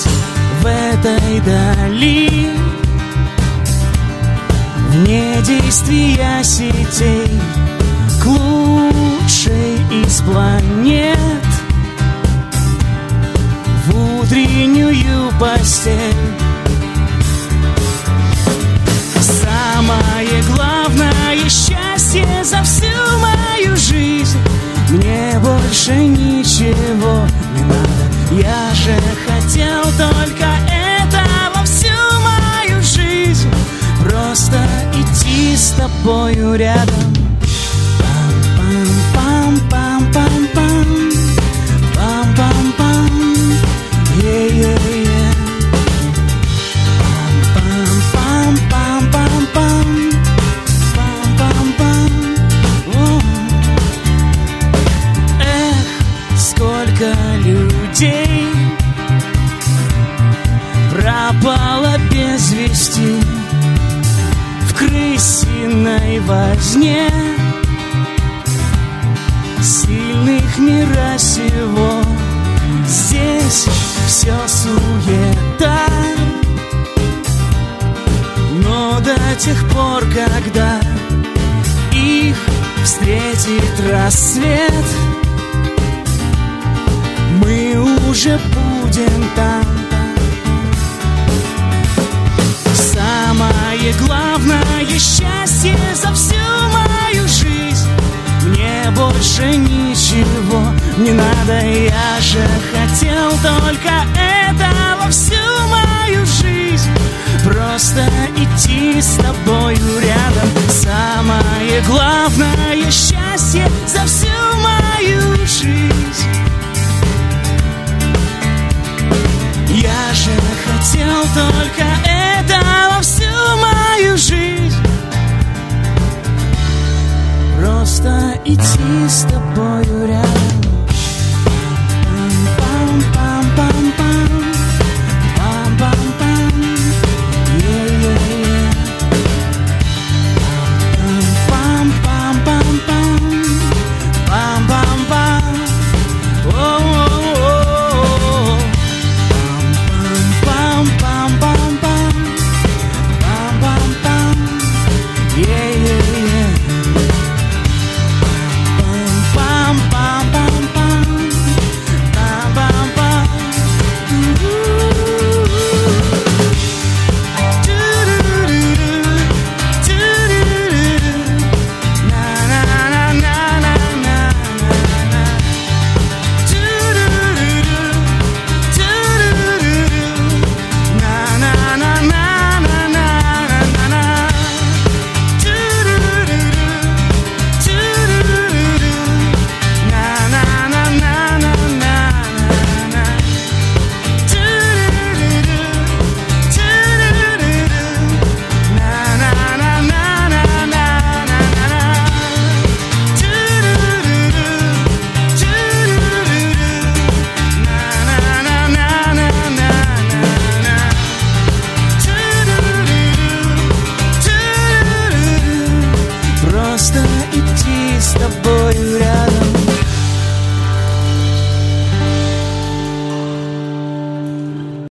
жить в этой дали, вне действия сетей, к лучшей из планет, в утреннюю постель. Самое главное счастье за всю мою жизнь. Мне больше ничего не надо. Я же хотел только это во всю мою жизнь. Просто идти с тобою рядом. Пам-пам-пам-пам-пам. Пам-пам-пам. Е-е-е. Пам-пам-пам-пам-пам. Пам-пам-пам. Эх, сколько людей пропало без вести в крысиной возне. Сильных мира сего, здесь все суета. Но до тех пор, когда их встретит рассвет, мы уже будем там. Самое главное счастье за всю мою жизнь. Мне больше ничего не надо. Я же хотел только это во всю мою жизнь. Просто идти с тобою рядом. Самое главное счастье за всю мою жизнь. Я же хотел только это во всю мою жизнь. Просто идти с тобою рядом. Пам-пам-пам-пам. Пам-пам-пам. Е-е-е. Пам-пам-пам-пам. Пам-пам-пам. О-о-о. Пам-пам-пам-пам. Пам-пам-пам. Е-е-е. Просто идти с тобою рядом.